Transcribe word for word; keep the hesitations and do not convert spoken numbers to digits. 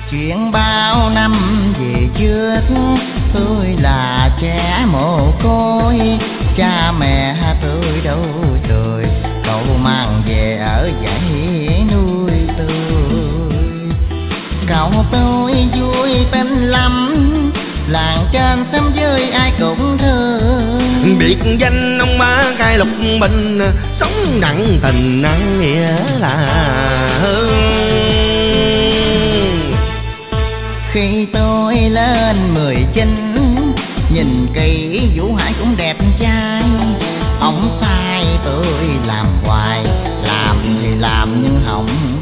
Chuyện bao năm về trước, tôi là trẻ mồ côi, cha mẹ tôi đâu rồi, cậu mang về ở dãy nuôi tôi. Cậu tôi vui tính lắm, làng trên xóm dưới ai cũng thương. Biệt danh ông ba cai lục bình, sống nặng tình nặng nghĩa là hơn. Khi tôi lên mười chín, nhìn kỹ Vũ Hải cũng đẹp trai. Ông sai tôi làm hoài, làm thì làm nhưng không